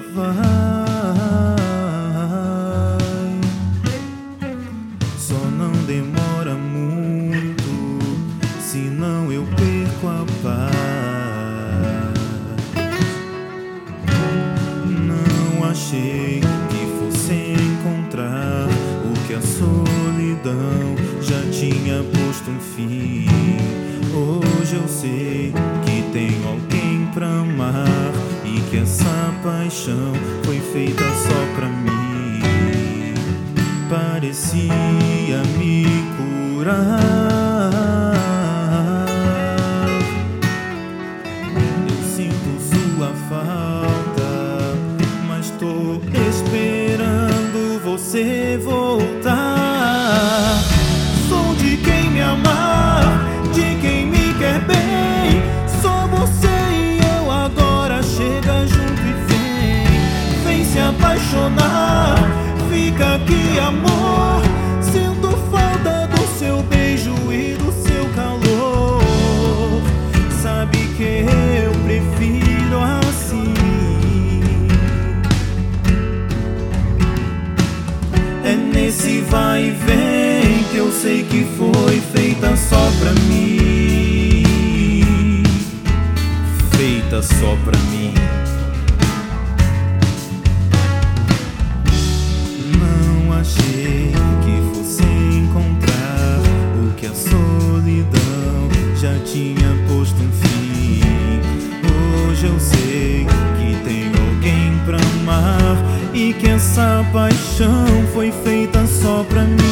vai. Só não demora muito, senão eu perco a paz. Não achei que fosse encontrar o que a solidão já tinha posto um fim. Hoje eu sei que tenho alguém pra amar e que essa paixão foi feita só pra mim. Parecia me curar. Eu sinto sua falta, mas tô esperando você voltar. Sou de quem me amar, de quem me quer bem. Só você e eu agora, chega junto e vem se apaixonar. Fica aqui, amor, sinto falta do seu beijo e do seu calor. Sabe que eu prefiro assim. É nesse vai e vem que eu sei que foi feita só pra mim. Feita só pra mim. Não achei que fosse encontrar o que a solidão já tinha posto um fim. Hoje eu sei que tenho alguém pra amar e que essa paixão foi feita só pra mim.